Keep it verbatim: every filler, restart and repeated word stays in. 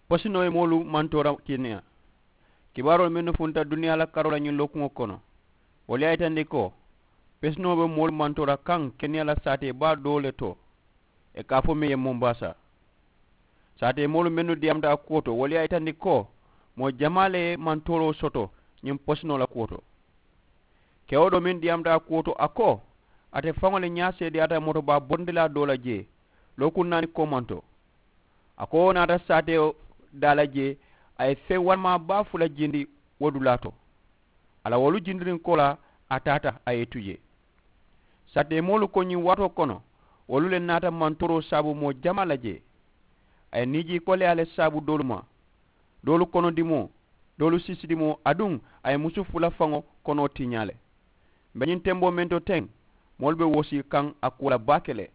posino e molu mantora kinia kibarol men funta dunia la karola nyin lokumo kono wali ay tande ko pesno be mol mantora kan kenya la sate ba dole to e ka fo me mombasa sate molu menu diamda koto wali ay tande ko mo jamale mantoro soto nyim posno la koto kewdo min diamda koto ako ate fangole nyaase di ata moto ba bondila dola je lokun nani komanto ako na ta sate dala je ay fe wanma ba fula jindi wodulato ala wolu jindirin kola atata ay tuje sate molu ko nyi wato kono wolu le nata mantoro sabu mo jamala je ay niji kole ale sabu doluma dolu kono dimo dolu sisidimo adun ay musu fula fango kono tinyale benyin tembo mento teng molbe wosi kan akula bakele